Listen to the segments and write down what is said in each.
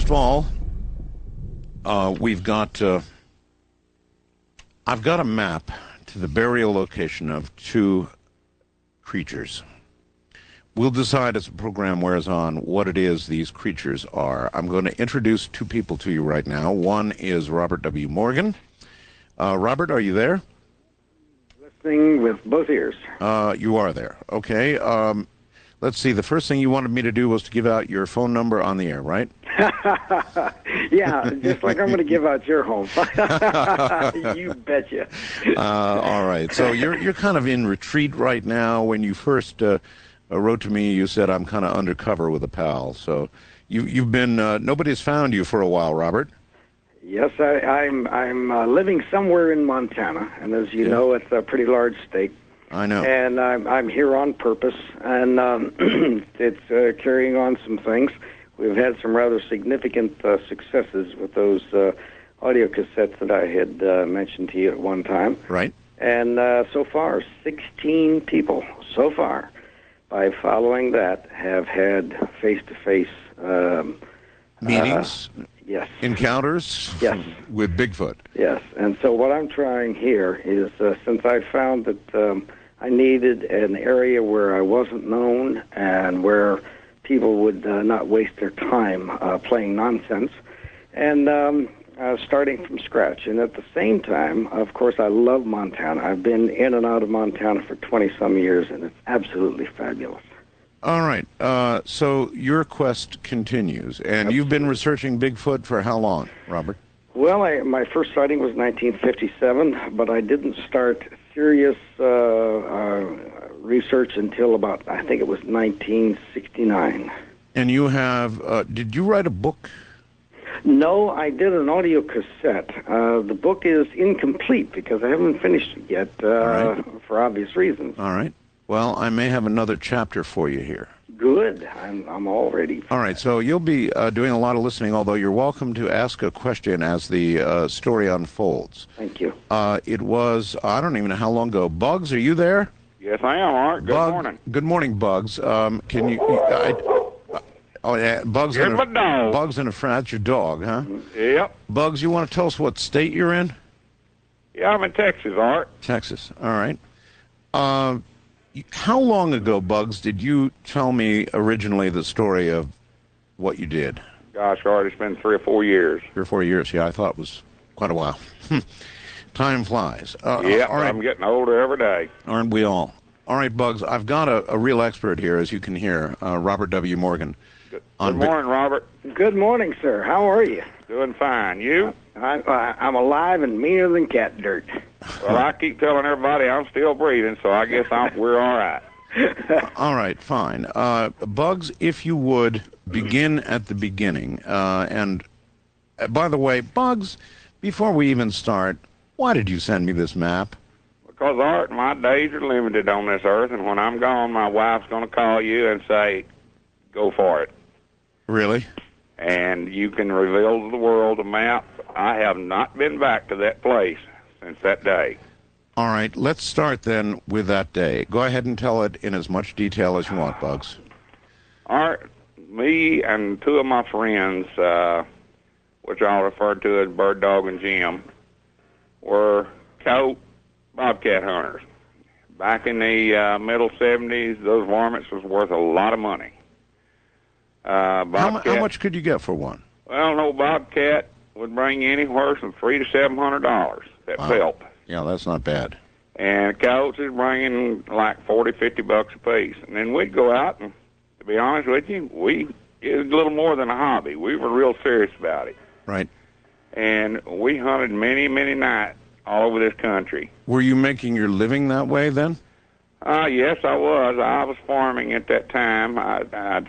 first of all, we've got. I've got a map to the burial location of two creatures. We'll decide as the program wears on what it is these creatures are. I'm going to introduce two people to you right now. One is Robert W. Morgan. Robert, are you there? Listening with both ears. You are there. Okay. Let's see. The first thing you wanted me to do was to give out your phone number on the air, right? Yeah, just like I'm going to give out your home. You betcha. All right. So you're kind of in retreat right now. When you first wrote to me, you said I'm kind of undercover with a pal. So you've been nobody's found you for a while, Robert. Yes, I'm living somewhere in Montana, and as you know, it's a pretty large state. I know. And I'm here on purpose, and it's carrying on some things. We've had some rather significant successes with those audio cassettes that I had mentioned to you at one time. Right. And so far, 16 people so far, by following that, have had face-to-face meetings. Yes. Encounters? Yes. With Bigfoot? Yes. And so what I'm trying here is, since I found that I needed an area where I wasn't known and where people would not waste their time playing nonsense, and starting from scratch. And at the same time, of course, I love Montana. I've been in and out of Montana for 20-some years, and it's absolutely fabulous. All right. So your quest continues, and you've been researching Bigfoot for how long, Robert? Well, my first sighting was 1957, but I didn't start serious research until about, I think it was 1969. And you have, did you write a book? No, I did an audio cassette. The book is incomplete because I haven't finished it yet for obvious reasons. All right. Well, I may have another chapter for you here. Good. I'm all ready. All right. So you'll be doing a lot of listening, although you're welcome to ask a question as the story unfolds. Thank you. It was, I don't even know how long ago. Bugs, are you there? Yes, I am, Art. Good morning. Good morning, Bugs. Can you... oh, yeah, Bugs Here's my dog. Bugs and a friend. That's your dog, huh? Yep. Bugs, you want to tell us what state you're in? Yeah, I'm in Texas, Art. Texas. All right. How long ago, Bugs, did you tell me originally the story of what you did? Gosh, Art, it's been 3 or 4 years. 3 or 4 years, yeah. I thought it was quite a while. Time flies. Yeah, all right. I'm getting older every day. Aren't we all? All right, Bugs, I've got a real expert here, as you can hear, Robert W. Morgan. Good morning, Robert. Good morning, sir. How are you? Doing fine. You? I'm alive and meaner than cat dirt. Well, I keep telling everybody I'm still breathing, so I guess we're all right. All right, fine. Bugs, if you would begin at the beginning. And by the way, Bugs, before we even start, why did you send me this map? Because, Art, my days are limited on this earth, and when I'm gone, my wife's going to call you and say, go for it. Really? And you can reveal to the world a map. I have not been back to that place since that day. All right, let's start then with that day. Go ahead and tell it in as much detail as you want, Bugs. Art, me and 2 of my friends, which I'll refer to as Bird Dog and Jim, were coat bobcat hunters. Back in the middle 70s, those varmints was worth a lot of money. How much could you get for one? Well, no bobcat would bring you anywhere from $300 to $700. That pelt. Yeah, that's not bad. And coyotes is bringing like $40, $50 a piece. And then we'd go out, and to be honest with you, it was a little more than a hobby. We were real serious about it. Right. And we hunted many, many nights all over this country. Were you making your living that way then? Yes, I was. I was farming at that time. I'd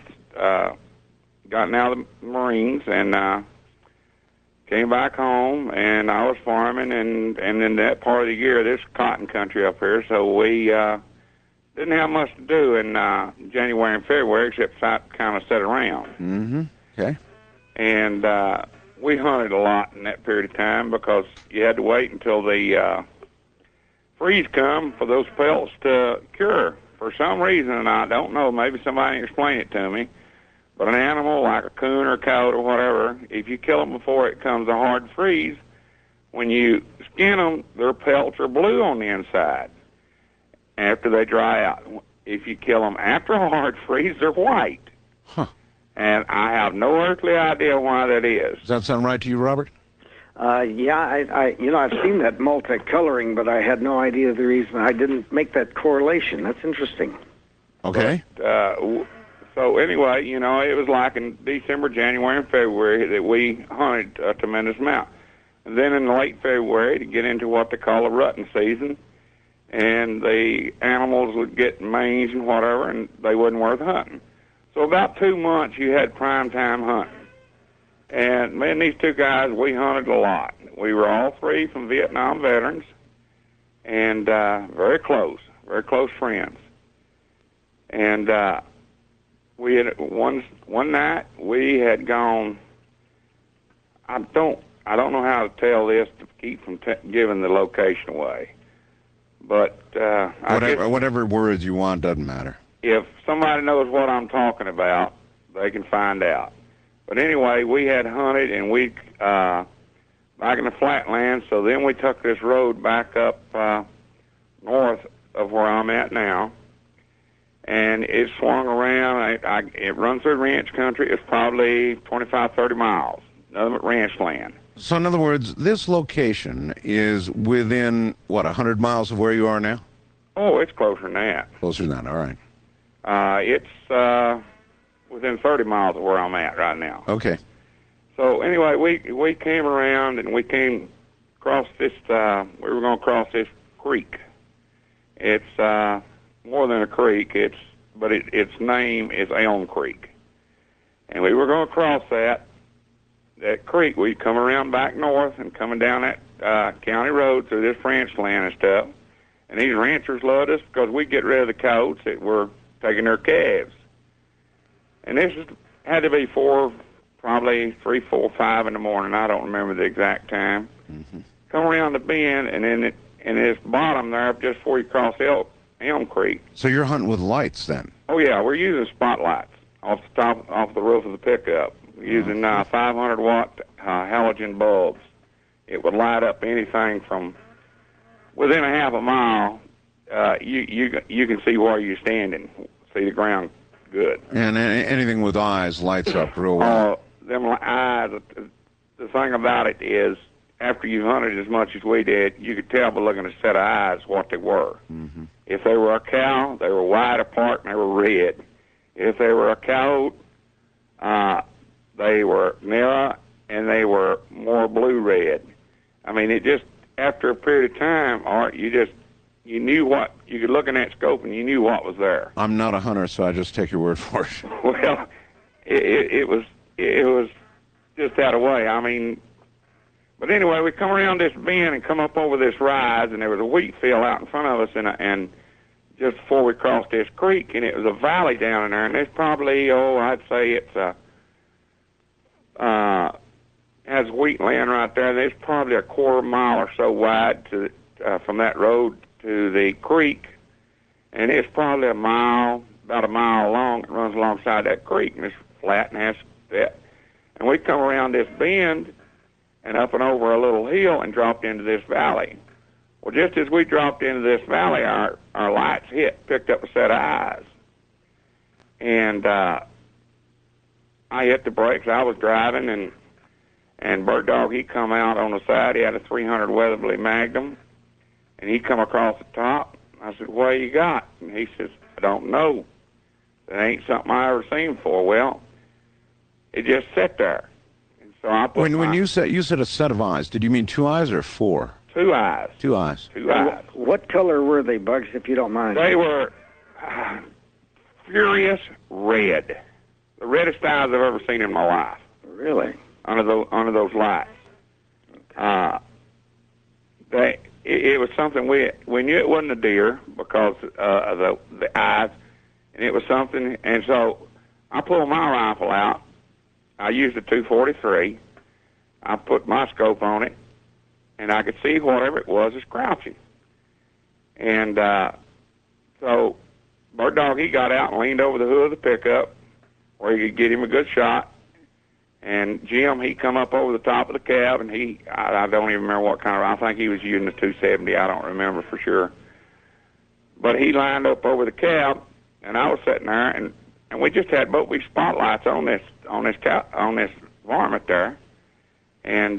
gotten out of the Marines and came back home, and I was farming, and in that part of the year, this cotton country up here, so we didn't have much to do in January and February except kind of sit around. Mm-hmm. Okay. And we hunted a lot in that period of time because you had to wait until the freeze come for those pelts to cure. For some reason, and I don't know, maybe somebody can explain it to me, But an animal like a coon or a coyote or whatever, if you kill them before it comes a hard freeze, when you skin them, their pelts are blue on the inside after they dry out. If you kill them after a hard freeze, they're white. Huh. And I have no earthly idea why that is. Does that sound right to you, Robert? Yeah, I've seen that multicoloring, but I had no idea the reason. I didn't make that correlation. That's interesting. Okay. So anyway, it was like in December, January, and February that we hunted a tremendous amount. And then in late February, to get into what they call a rutting season, and the animals would get mange and whatever, and they wasn't worth hunting. So about 2 months, you had prime time hunting. And me and these two guys, we hunted a lot. We were all three from Vietnam veterans, and very close friends. And we had one night we had gone. I don't know how to tell this to keep from giving the location away, but whatever words you want doesn't matter. If somebody knows what I'm talking about, they can find out. But anyway, we had hunted, and we back in the flatlands. So then we took this road back up north of where I'm at now, and it swung around. It runs through ranch country. It's probably 25, 30 miles, nothing but ranch land. So in other words, this location is within, 100 miles of where you are now? Oh, it's closer than that. Closer than that, all right. It's within 30 miles of where I'm at right now. Okay. So anyway, we came around and we came across this. We were going to cross this creek. It's more than a creek. But its name is Elm Creek, and we were going to cross that creek. We'd come around back north and coming down that county road through this ranch land and stuff. And these ranchers loved us because we'd get rid of the coyotes that were taking their calves. And this had to be probably 3, 4, 5 in the morning. I don't remember the exact time. Mm-hmm. Come around the bend, and then in this bottom there, just before you cross Elm Creek. So you're hunting with lights then? Oh yeah, we're using spotlights off the roof of the pickup. We're using 500-watt halogen bulbs. It would light up anything from within a half a mile. You can see where you're standing, see the ground good. And anything with eyes lights up real well. Them eyes. The thing about it is, after you hunted as much as we did, you could tell by looking at a set of eyes what they were. Mm-hmm. If they were a cow, they were wide apart and they were red. If they were a coyote, they were narrow and they were more blue-red. I mean, it just, after a period of time, Art, you knew what, you could look in that scope and you knew what was there. I'm not a hunter, so I just take your word for it. Well, it was just that way. I mean, but anyway, we come around this bend and come up over this rise, and there was a wheat field out in front of us, and just before we crossed this creek, and it was a valley down in there, and there's probably, I'd say it's has wheat land right there. There's probably a quarter mile or so wide from that road to the creek, and it's probably about a mile long. It runs alongside that creek, and it's flat and has that. And we come around this bend and up and over a little hill and dropped into this valley. Well, just as we dropped into this valley, our lights picked up a set of eyes. And I hit the brakes. I was driving, and Bird Dog, he come out on the side. He had a 300 Weatherby Magnum, and he come across the top. I said, "What you got?" And he says, "I don't know. That ain't something I ever seen before." Well, it just sat there. And so I put when you said a set of eyes, did you mean 2 eyes or 4? 2 eyes. 2 eyes. 2 eyes. What color were they, Bugs, if you don't mind? They were furious red. The reddest eyes I've ever seen in my life. Really? Under those lights. It was something we knew it wasn't a deer because of the eyes, and it was something. And so I pulled my rifle out. I used a .243. I put my scope on it, and I could see whatever it was crouching. And so Bird Dog, he got out and leaned over the hood of the pickup, where you could get him a good shot. And Jim, he come up over the top of the cab, and I don't even remember what kind of, I think he was using the 270. I don't remember for sure. But he lined up over the cab, and I was sitting there, and we just had both these spotlights on this varmint there. And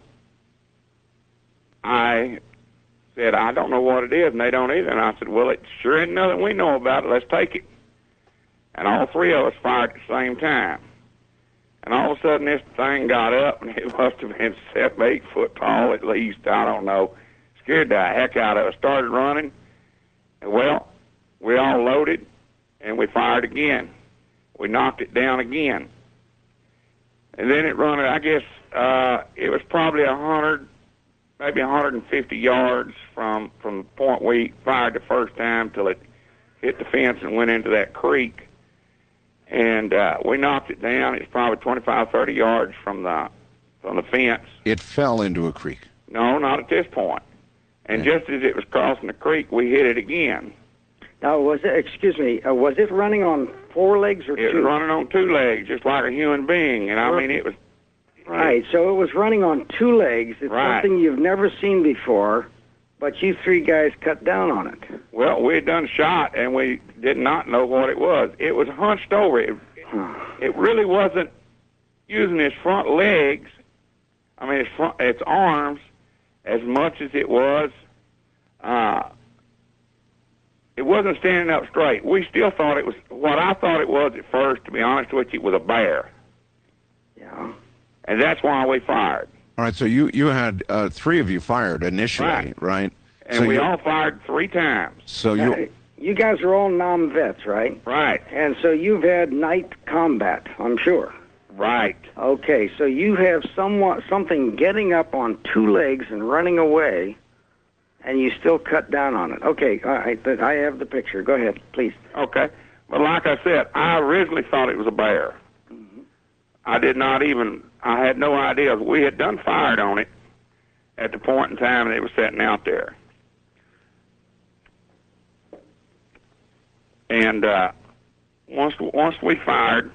I said, I don't know what it is, and they don't either. And I said, well, it sure ain't nothing we know about it. Let's take it. And all three of us fired at the same time. And all of a sudden, this thing got up, and it must have been 7, 8 foot tall at least. I don't know. Scared the heck out of us. Started running. And, well, we all loaded, and we fired again. We knocked it down again. And then it run, I guess, it was probably 100, maybe 150 yards from the point we fired the first time till it hit the fence and went into that creek. And we knocked it down. It's probably 25, 30 yards from the fence. It fell into a creek. No, not at this point. And just as it was crossing the creek, we hit it again. Now, was it running on 4 legs or 2? It was running on 2 legs, just like a human being. And I mean, it was... Right, so it was running on 2 legs. It's right. Something you've never seen before, but you 3 guys cut down on it. Well, we had done shot, and we did not know what it was. It was hunched over. It really wasn't using its front legs, I mean, its arms, as much as it was. It wasn't standing up straight. We still thought it was, what I thought it was at first, to be honest with you, was a bear. Yeah. And that's why we fired. All right, so you had 3 of you fired initially, right? And so we all fired 3 times. So you guys are all non-vets, right? Right. And so you've had night combat, I'm sure. Right. Okay, so you have something getting up on 2 legs and running away, and you still cut down on it. Okay, all right, I have the picture. Go ahead, please. Okay. But like I said, I originally thought it was a bear. Mm-hmm. I had no idea. We had done fired on it at the point in time that it was sitting out there. And once we fired,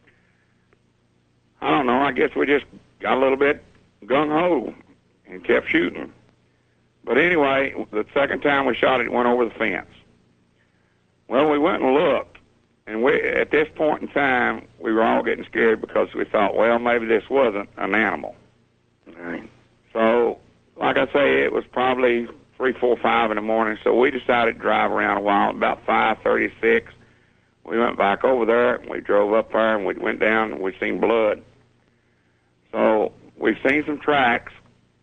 I don't know, I guess we just got a little bit gung-ho and kept shooting. But anyway, the second time we shot it went over the fence. Well, we went and looked, and at this point in time, we were all getting scared because we thought, well, maybe this wasn't an animal. All right. So, like I say, it was probably 3, 4, 5 in the morning, so we decided to drive around a while. About 5:36, we went back over there, and we drove up there, and we went down, and we seen blood. So we've seen some tracks,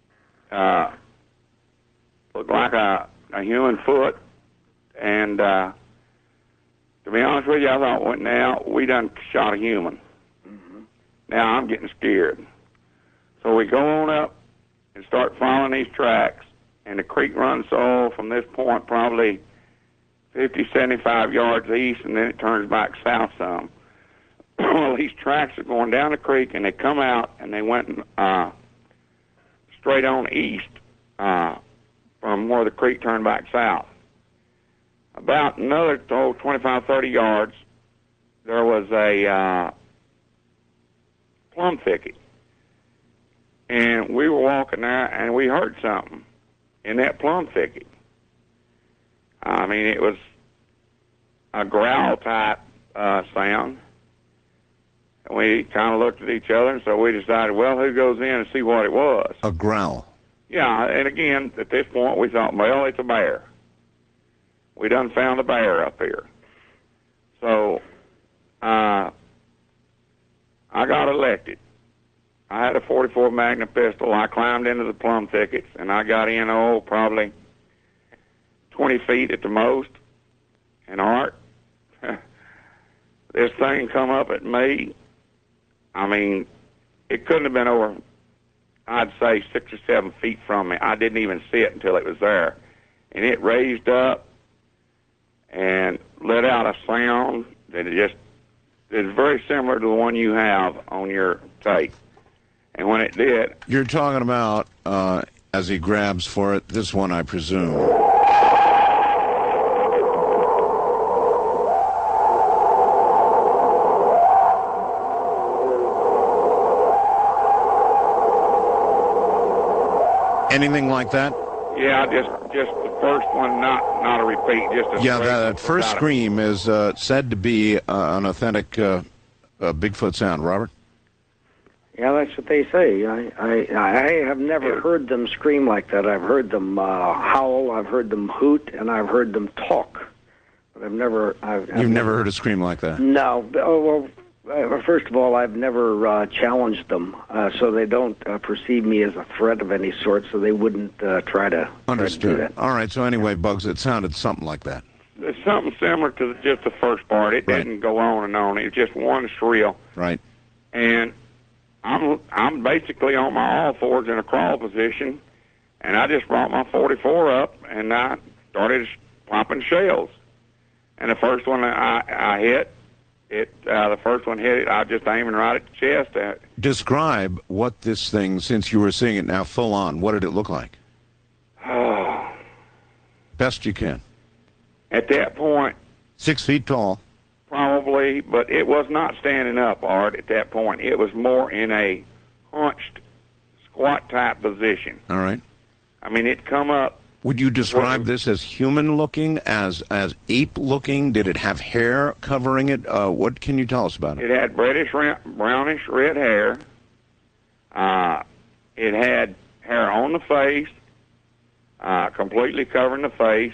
looked like a human foot, and to be honest with you, I thought, well, now we done shot a human. Mm-hmm. Now I'm getting scared. So we go on up and start following these tracks, and the creek runs from this point probably 50, 75 yards east, and then it turns back south some. Well, these tracks are going down the creek, and they come out, and they went straight on east from where the creek turned back south. About another 25, 30 yards, there was a plum thicket. And we were walking there, and we heard something in that plum thicket. I mean, it was a growl-type sound. And we kind of looked at each other, and so we decided, well, who goes in and see what it was? a growl. Yeah, and again, at this point, we thought, well, it's a bear. We done found a bear up here. So I got elected. I had a .44 Magnum pistol. I climbed into the plum thickets, and I got in, probably 20 feet at the most. And Art, this thing come up at me. I mean, it couldn't have been over, I'd say, 6 or 7 feet from me. I didn't even see it until it was there. And it raised up and let out a sound that is very similar to the one you have on your tape. And when it did... You're talking about, as he grabs for it, this one, I presume. Anything like that? Yeah, just the first one, not a repeat, just a Yeah, straight that first without a- scream is said to be an authentic Bigfoot sound. Robert? Yeah, that's what they say. I have never heard them scream like that. I've heard them howl, I've heard them hoot, and I've heard them talk. But I've never... You've never heard a scream like that? No. First of all, I've never challenged them, so they don't perceive me as a threat of any sort, so they wouldn't try to do Understood. that. All right, so anyway, Bugs, it sounded something like that. It's something similar to just the first part. It Right. didn't go on and on. It was just one shrill. Right. And I'm basically on my all fours in a crawl position, and I just brought my 44 up, and I started popping shells. And the first one I hit, the first one hit it, I was just aiming right at the chest. Describe what this thing, since you were seeing it now full on, what did it look like? Oh, Best you can. at that point, 6 feet tall. probably, but it was not standing up, Art, at that point. It was more in a hunched, squat-type position. All right. I mean, it come up. Would you describe this as human-looking, as ape-looking? Did it have hair covering it? What can you tell us about it? It had brownish red hair. It had hair on the face, completely covering the face.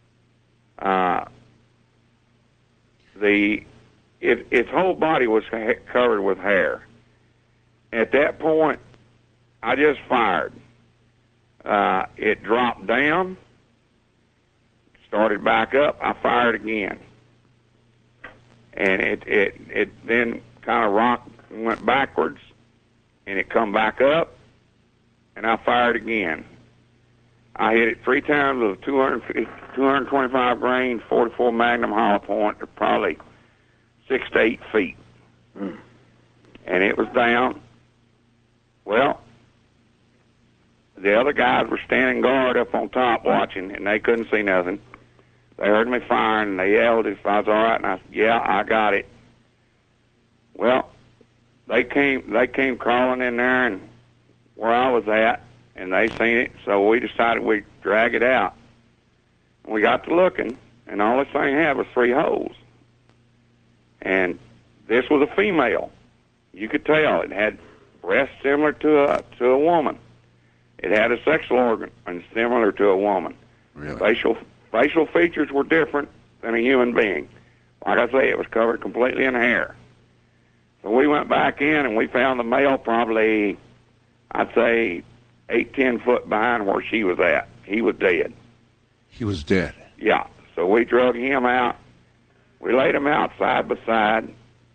Its whole body was covered with hair. At that point, I just fired. It dropped down, started back up. I fired again, and it then kind of rocked and went backwards, and it come back up, and I fired again. I hit it 3 times with a 225 grain 44 Magnum hollow point, to probably 6 to 8 feet, and it was down. Well, the other guys were standing guard up on top watching, and they couldn't see nothing. They heard me firing, and they yelled if I was all right, and I said, "Yeah, I got it." Well, they came crawling in there and where I was at, and they seen it, so we decided we'd drag it out. And we got to looking, and all this thing had was 3 holes. And this was a female. You could tell it had breasts similar to a woman. It had a sexual organ and similar to a woman. Really? Facial features were different than a human being. Like I say, it was covered completely in hair. So we went back in and we found the male probably, I'd say, 8-10 foot behind where she was at. He was dead. He was dead. Yeah. So we drug him out. We laid him out side by side.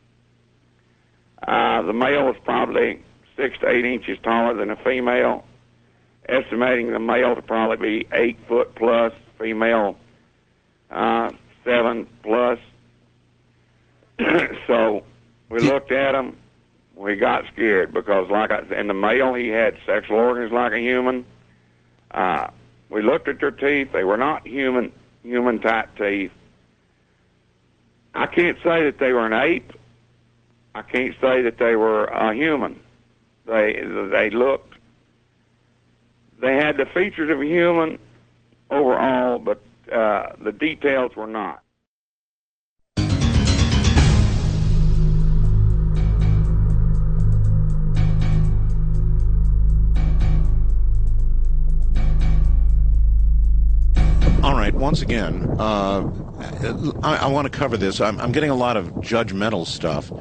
The male was probably 6 to 8 inches taller than the female, estimating the male to probably be 8 foot plus, female 7 plus. So we looked at him. We got scared because, in the male, he had sexual organs like a human. We looked at their teeth. They were not human type teeth. I can't say that they were an ape. I can't say that they were a human. They had the features of a human overall, but the details were not. All right, once again, I want to cover this. I'm getting a lot of judgmental stuff,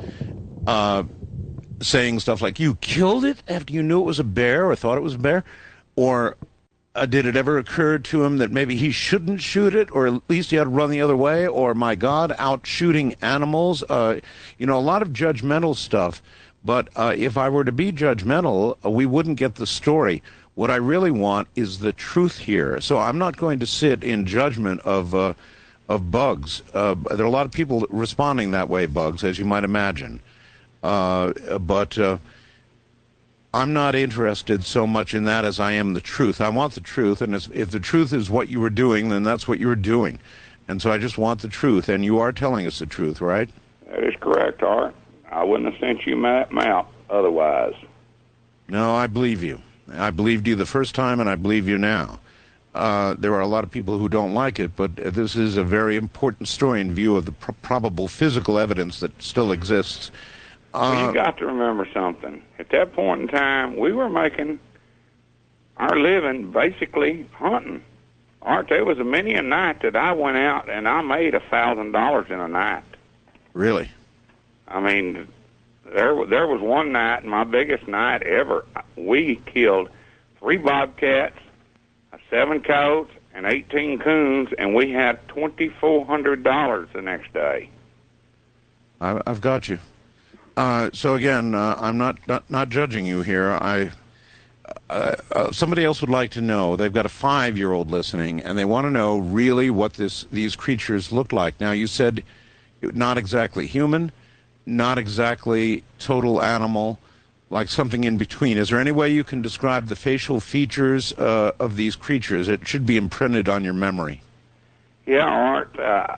saying stuff like, you killed it after you knew it was a bear or thought it was a bear? Or did it ever occur to him that maybe he shouldn't shoot it, or at least he had to run the other way? Or, my God, out shooting animals? A lot of judgmental stuff. But if I were to be judgmental, we wouldn't get the story. What I really want is the truth here. So I'm not going to sit in judgment of Bugs. There are a lot of people responding that way, Bugs, as you might imagine. But I'm not interested so much in that as I am the truth. I want the truth, and if the truth is what you were doing, then that's what you were doing. And so I just want the truth, and you are telling us the truth, right? That is correct, Art. I wouldn't have sent you that map otherwise. No, I believe you. I believed you the first time, and I believe you now. There are a lot of people who don't like it, but this is a very important story in view of the probable physical evidence that still exists. Well, you got to remember something. At that point in time, we were making our living basically hunting. Art, there was many a night that I went out and I made $1,000 in a night. Really? I mean, there was one night, my biggest night ever. We killed 3 bobcats, 7 coyotes, and 18 coons, and we had $2,400 the next day. I've got you. So again, I'm not judging you here. Somebody else would like to know. They've got a 5-year-old listening, and they want to know really what these creatures look like. Now, you said not exactly human, not exactly total animal, like something in between. Is there any way you can describe the facial features of these creatures? It should be imprinted on your memory. Yeah, Art.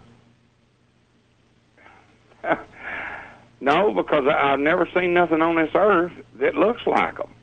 No, because I've never seen nothing on this earth that looks like them.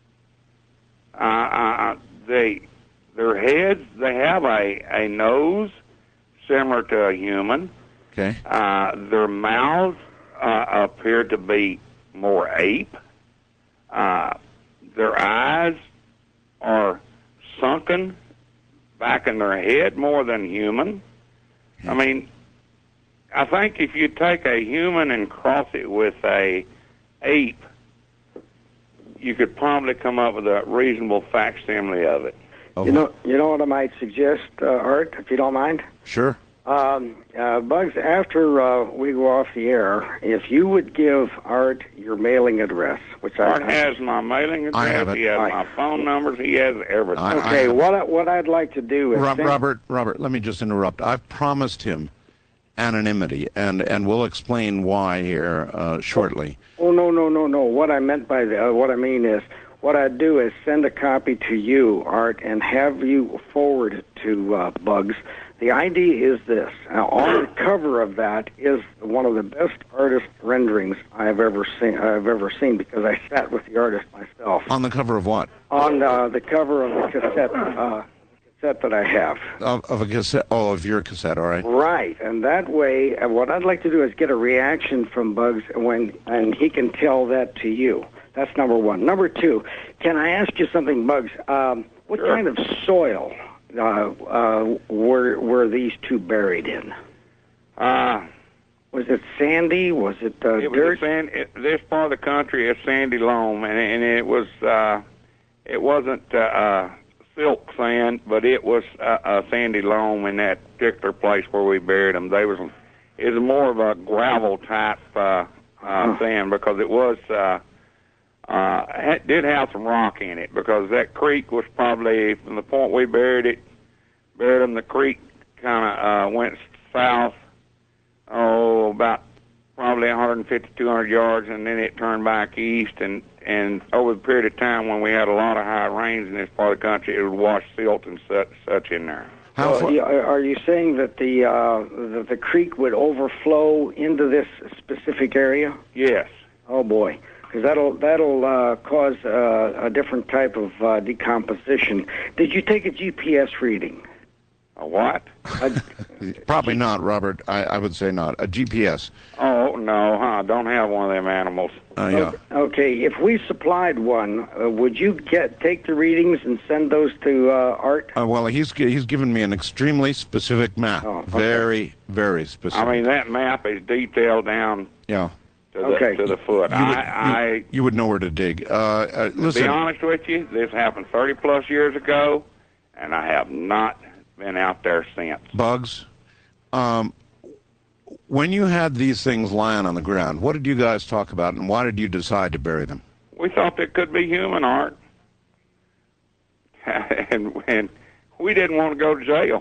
Their heads, they have a nose similar to a human. Okay. Their mouths appear to be more ape. Their eyes are sunken back in their head more than human. I mean, I think if you take a human and cross it with a ape, you could probably come up with a reasonable facsimile of it. Oh. You know what I might suggest, Art, if you don't mind? Sure. Bugs, after we go off the air, if you would give Art your mailing address, which Art has my mailing address, I have it. he has my phone numbers, he has everything. Okay, what I'd like to do is... Robert, let me just interrupt. I've promised him anonymity, and we'll explain why here shortly. Oh, no. What I meant by what I mean is, what I'd do is send a copy to you, Art, and have you forward it to Bugs. The idea is this. On the cover of that is one of the best artist renderings I've ever seen because I sat with the artist myself. On the cover of what? On the cover of the cassette that I have. Of a cassette? Oh, of your cassette, all right. Right, and that way, what I'd like to do is get a reaction from Bugs and he can tell that to you. That's number one. Number two, can I ask you something, Bugs? What Sure. kind of soil were these two buried in? Was it sandy? Was it dirt? This part of the country is sandy loam, and it wasn't silk sand, but it was a sandy loam in that particular place where we buried them. It was more of a gravel type sand because it was. It did have some rock in it because that creek was probably from the point we buried them. The creek kind of went south, about probably 150, 200 yards, and then it turned back east. And over the period of time when we had a lot of high rains in this part of the country, it would wash silt and such in there. Are you saying that the creek would overflow into this specific area? Yes. Oh boy. Because that'll cause a different type of decomposition. Did you take a GPS reading? A what? Probably not, Robert. I would say not. A GPS. Oh, no, I don't have one of them animals. Yeah. Okay, if we supplied one, would you take the readings and send those to Art? Well, he's given me an extremely specific map. Oh, okay. Very, very specific. I mean, that map is detailed down. Yeah. To the foot. You would know where to dig. Listen. To be honest with you, this happened 30-plus years ago, and I have not been out there since. Bugs, when you had these things lying on the ground, what did you guys talk about, and why did you decide to bury them? We thought they could be human, Art. and we didn't want to go to jail.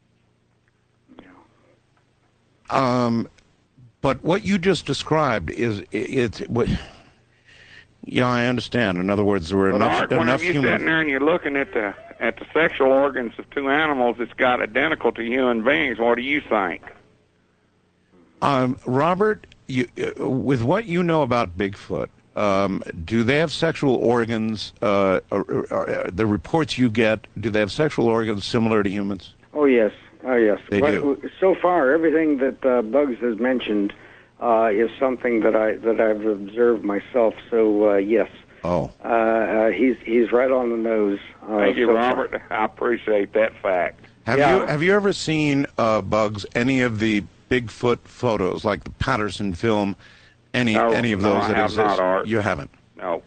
But what you just described it's what. Yeah, I understand. In other words, there were enough whenever you're humans. sitting there and you're looking at the sexual organs of two animals that's got identical to human beings, what do you think? Robert, with what you know about Bigfoot, Do they have sexual organs? The reports you get, do they have sexual organs similar to humans? Oh yes, oh yes. They do. So far, everything that Bugs has mentioned is something that I've observed myself. So yes. Oh. He's right on the nose. Thank you, so Robert. far. I appreciate that fact. Have you ever seen, Bugs, any of the Bigfoot photos, like the Patterson film? Any of those I that have exist? not, Art. You haven't. No.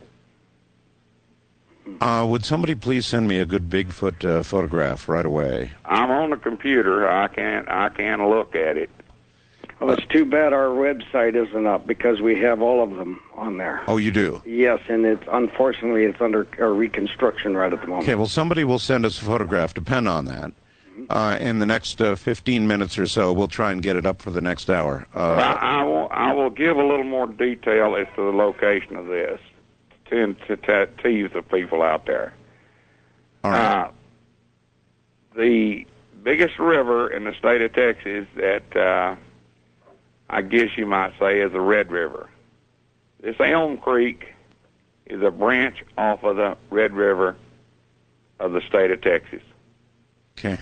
Would somebody please send me a good Bigfoot photograph right away? I'm on the computer. I can't look at it. Well, it's too bad our website isn't up because we have all of them on there. Oh, you do? Yes, and unfortunately it's under reconstruction right at the moment. Okay, well, somebody will send us a photograph. Depend on that. In the next 15 minutes or so, we'll try and get it up for the next hour. I will give a little more detail as to the location of this to tease the people out there. All right. The biggest river in the state of Texas that I guess you might say is the Red River. This Elm Creek is a branch off of the Red River of the state of Texas. Okay.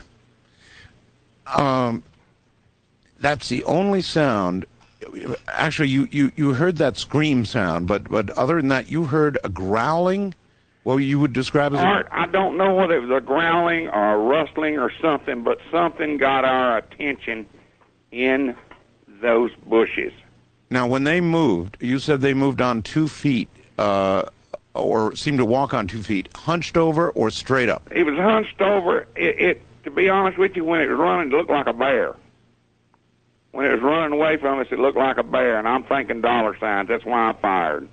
That's the only sound. Actually, you heard that scream sound, but other than that, you heard a growling. What you would describe as Art, I don't know whether it was a growling or a rustling or something, but something got our attention in those bushes. Now, when they moved, you said they moved on 2 feet, or seemed to walk on 2 feet, hunched over or straight up. It was hunched over. To be honest with you, when it was running, it looked like a bear. When it was running away from us, it looked like a bear, and I'm thinking dollar signs. That's why I fired.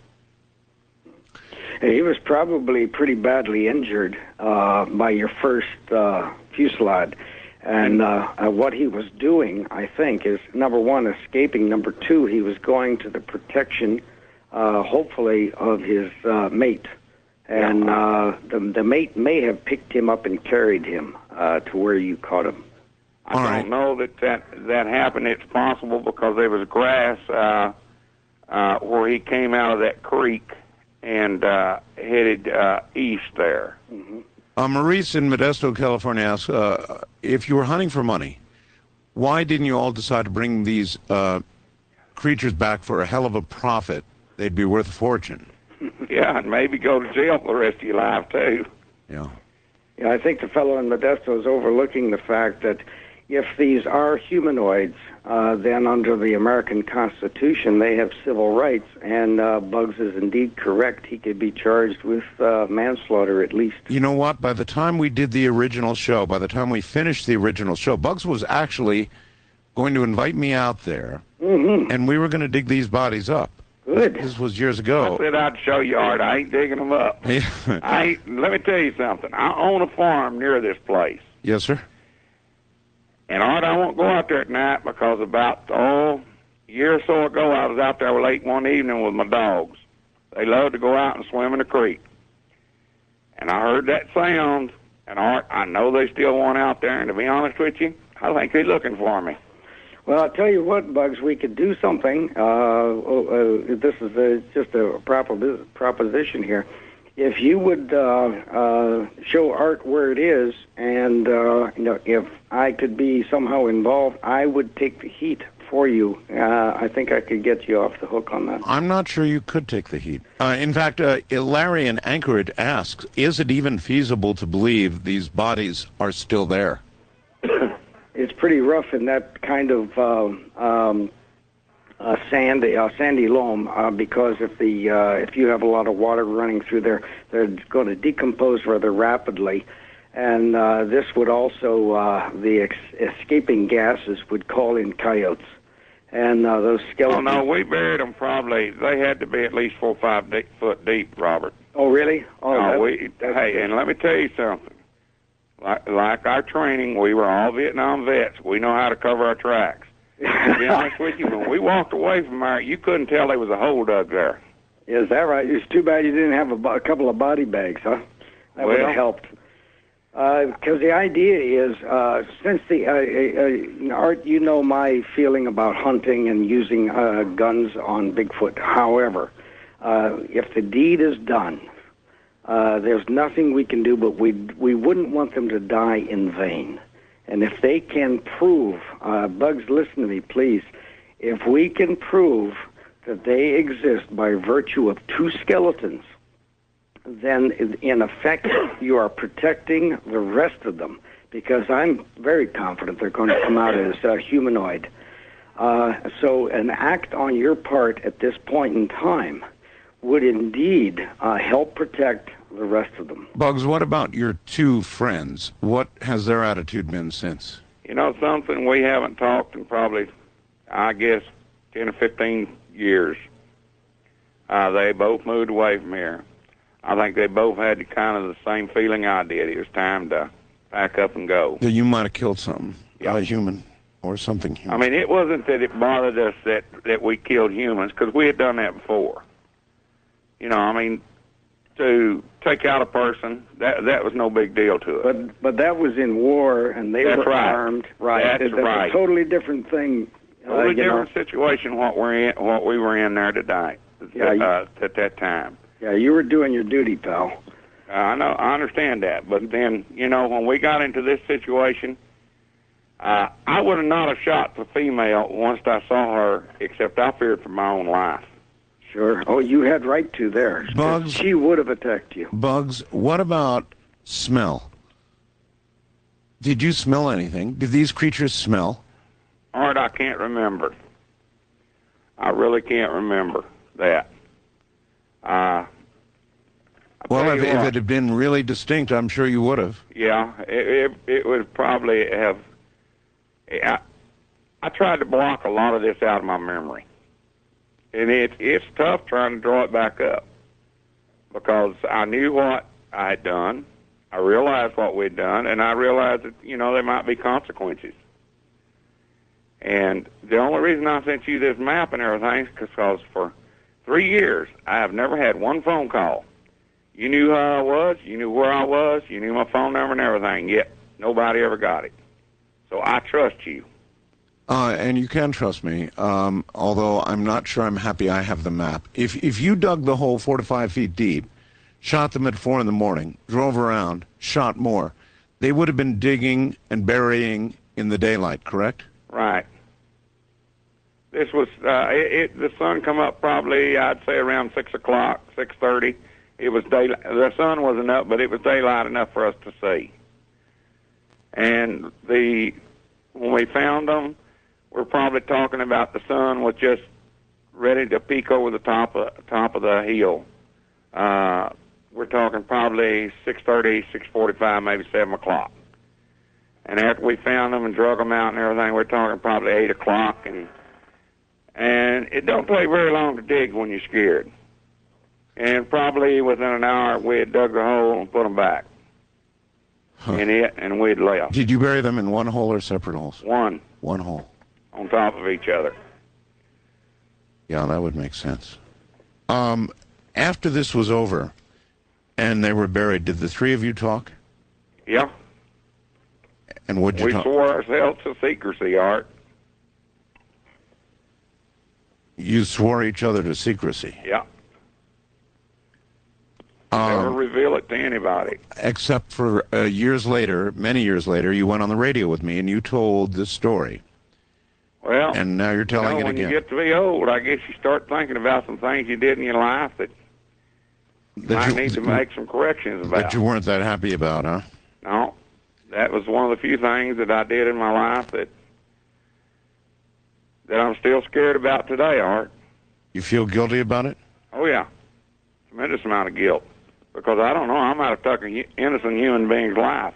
He was probably pretty badly injured by your first fusillade. And what he was doing, I think, is, number one, escaping. Number two, he was going to the protection, hopefully, of his mate. And the mate may have picked him up and carried him to where you caught him. I don't know that happened. It's possible because there was grass where he came out of that creek and headed east there. Mm-hmm. Maurice in Modesto, California asks, if you were hunting for money, why didn't you all decide to bring these creatures back for a hell of a profit? They'd be worth a fortune. Yeah, and maybe go to jail for the rest of your life, too. Yeah. Yeah, I think the fellow in Modesto is overlooking the fact that if these are humanoids, then under the American Constitution, they have civil rights, and Bugs is indeed correct. He could be charged with manslaughter at least. You know what? By the time we did the original show, by the time we finished the original show, Bugs was actually going to invite me out there, and we were going to dig these bodies up. Good. This was years ago. I said I'd show you, Art. I ain't digging them up. Let me tell you something. I own a farm near this place. Yes, sir. And, Art, I won't go out there at night because about, a year or so ago, I was out there late one evening with my dogs. They love to go out and swim in the creek. And I heard that sound, and, Art, I know they still want out there, and to be honest with you, I think they're looking for me. Well, I'll tell you what, Bugs, we could do something. This is just a proposition here. If you would show Art where it is, and if I could be somehow involved, I would take the heat for you. I think I could get you off the hook on that. I'm not sure you could take the heat. In fact, Larry in Anchorage asks, is it even feasible to believe these bodies are still there? It's pretty rough in that kind of sandy loam because if you have a lot of water running through there, they're going to decompose rather rapidly, and this would also the escaping gases would call in coyotes, and those skeletons. Oh no, we buried them probably. They had to be at least 4 or 5 foot deep, Robert. Oh really? Oh, hey, and let me tell you something. Like our training, we were all Vietnam vets. We know how to cover our tracks. To be honest with you, when we walked away from there, you couldn't tell there was a hole dug there. Is that right? It's too bad you didn't have a couple of body bags, huh? That would have helped. Because the idea is, since Art, you know my feeling about hunting and using guns on Bigfoot. However, If the deed is done, there's nothing we can do, but we wouldn't want them to die in vain. And if they can prove, Bugs, listen to me, please. If we can prove that they exist by virtue of two skeletons, then in effect you are protecting the rest of them, because I'm very confident they're going to come out as humanoid. So an act on your part at this point in time would indeed help protect the rest of them. Bugs, what about your two friends? What has their attitude been since? You know something, we haven't talked in probably, I guess, 10 or 15 years. They both moved away from here. I think they both had kind of the same feeling I did. It was time to pack up and go. That you might have killed something, Yeah. a human or something human. I mean, it wasn't that it bothered us that we killed humans, because we had done that before. You know, I mean, to take out a person, that was no big deal to us. But that was in war, and they That's were right. armed. Right. That's right. a totally different thing. Totally you know. different situation what we were in there today. Yeah, At that time. Yeah, you were doing your duty, pal. I know, I understand that, but then, you know, when we got into this situation, I would have not have shot the female once I saw her, except I feared for my own life. Sure. Oh, you had right to there. Bugs. She would have attacked you. Bugs, what about smell? Did you smell anything? Did these creatures smell? Art, I can't remember. I really can't remember that. Well, if it had been really distinct, I'm sure you would have. Yeah, it would probably have. I tried to block a lot of this out of my memory, and it's tough trying to draw it back up, because I knew what I had done, I realized what we'd done, and I realized that, you know, there might be consequences. And the only reason I sent you this map and everything is because for 3 years I have never had one phone call. You knew who I was, you knew where I was, you knew my phone number and everything, yet nobody ever got it. So I trust you. And you can trust me, although I'm not sure I'm happy I have the map. If you dug the hole 4 to 5 feet deep, shot them at 4 in the morning, drove around, shot more, they would have been digging and burying in the daylight, correct? Right. This was, the sun come up probably, I'd say around 6 o'clock, 6:30. It was daylight. The sun wasn't up, but it was daylight enough for us to see. And when we found them, we're probably talking about the sun was just ready to peek over the top of the hill. We're talking probably 6:30, 6:45, maybe 7 o'clock. And after we found them and drug them out and everything, we're talking probably 8 o'clock. And it don't take very long to dig when you're scared. And probably within an hour, we had dug the hole and put them back. Huh. And we'd left. Did you bury them in one hole or separate holes? One One hole. on top of each other. Yeah, that would make sense. After this was over and they were buried, did the three of you talk? Yeah. And what'd you We talk? swore ourselves to secrecy, Art. You swore each other to secrecy. Yeah. Never reveal it to anybody. Except for years later, many years later, you went on the radio with me and you told this story. Well, And now you're telling it when again. you get to be old, I guess you start thinking about some things you did in your life that might need to make some corrections about. That you weren't that happy about, huh? No, that was one of the few things that I did in my life that I'm still scared about today, Art. You feel guilty about it? Oh, yeah. Tremendous amount of guilt. Because I don't know, I might have took an innocent human being's life.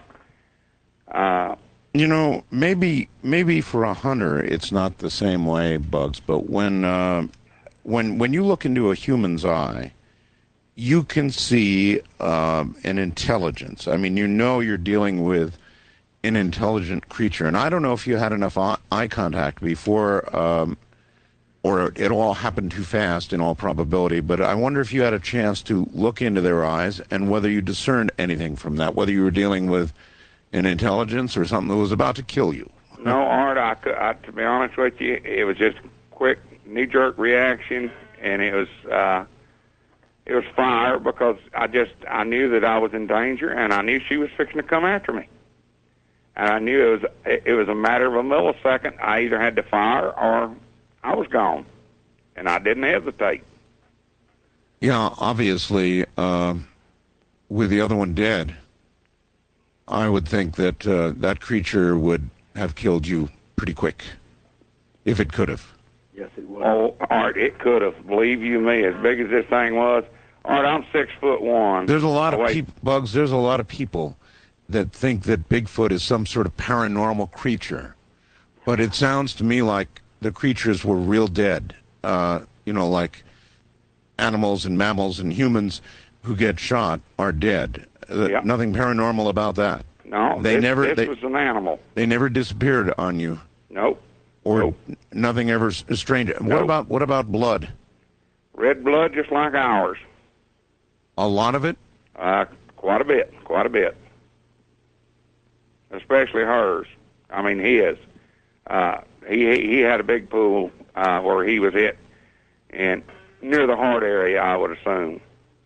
You know, maybe for a hunter it's not the same way, Bugs, but when you look into a human's eye, you can see an intelligence. I mean, you know you're dealing with an intelligent creature. And I don't know if you had enough eye contact before, or it all happened too fast in all probability, but I wonder if you had a chance to look into their eyes and whether you discerned anything from that, whether you were dealing with an intelligence or something that was about to kill you. No, Art, I to be honest with you, it was just a quick knee-jerk reaction, and it was, it was fire because I knew that I was in danger, and I knew she was fixing to come after me. And I knew it was a matter of a millisecond. I either had to fire or I was gone, and I didn't hesitate. Yeah, obviously, with the other one dead, I would think that that creature would have killed you pretty quick, if it could have. Yes, it was. Oh, Art, it could have. Believe you me, as big as this thing was. Art, I'm 6'1". There's a lot of Bugs. There's a lot of people that think that Bigfoot is some sort of paranormal creature, but it sounds to me like the creatures were real dead. Like animals and mammals and humans who get shot are dead. Yep. Nothing paranormal about that. No, this was an animal. They never disappeared on you. Nope. Or nope. Nothing ever strange. Nope. What about blood? Red blood, just like ours. A lot of it? Quite a bit. Especially hers. I mean, his. He had a big pool where he was hit, and near the heart area, I would assume.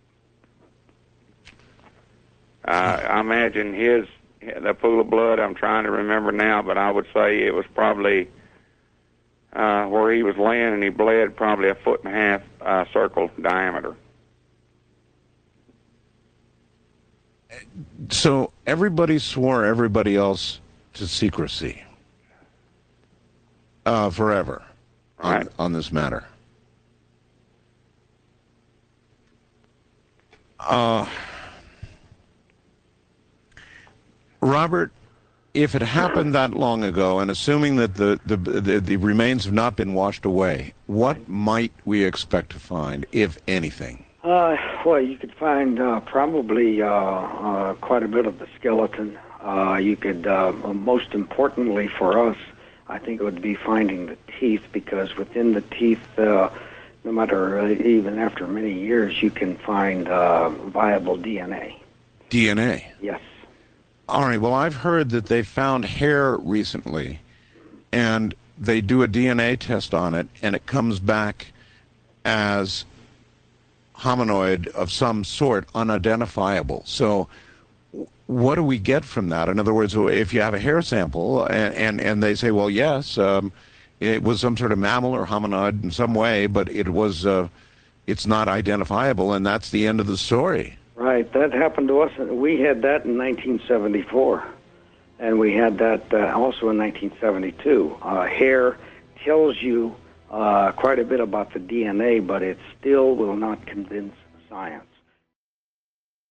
I imagine the pool of blood, I'm trying to remember now, but I would say it was probably where he was laying, and he bled probably 1.5 foot circle diameter. So everybody swore everybody else to secrecy forever on this matter. Robert, if it happened that long ago, and assuming that the remains have not been washed away, what might we expect to find, if anything? Well, you could find probably quite a bit of the skeleton. You could, most importantly for us, I think it would be finding the teeth, because within the teeth, no matter even after many years, you can find viable DNA. DNA? Yes. All right, well, I've heard that they found hair recently, and they do a DNA test on it, and it comes back as hominoid of some sort, unidentifiable. So what do we get from that? In other words, if you have a hair sample and they say, well, yes, it was some sort of mammal or hominoid in some way, but it's not identifiable, and that's the end of the story. Right, that happened to us. We had that in 1974, and we had that also in 1972. Hair tells you quite a bit about the DNA, but it still will not convince science.